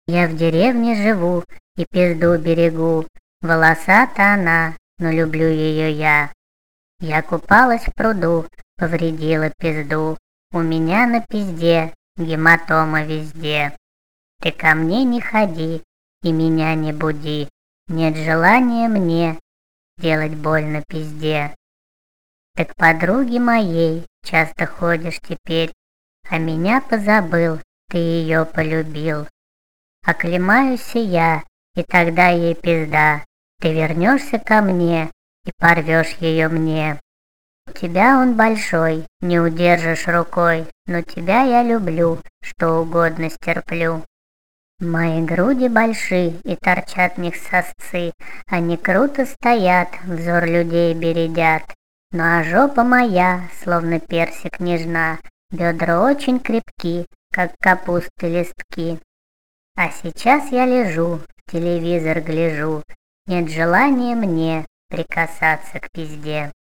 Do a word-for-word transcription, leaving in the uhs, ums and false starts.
Я в деревне живу и пизду берегу. Волосата она, но люблю ее я. Я купалась в пруду, повредила пизду. У меня на пизде гематома везде. Ты ко мне не ходи и меня не буди. Нет желания мне делать больно пизде. Ты к подруге моей часто ходишь теперь, а меня позабыл, ты ее полюбил. Оклемаюсь я, и тогда ей пизда. Ты вернешься ко мне и порвешь ее мне. У тебя он большой, не удержишь рукой, но тебя я люблю, что угодно стерплю. Мои груди большие и торчат в них сосцы, они круто стоят, взор людей бередят. Ну а жопа моя, словно персик нежна, бедра очень крепки, как капусты листки. А сейчас я лежу, в телевизор гляжу, нет желания мне прикасаться к пизде.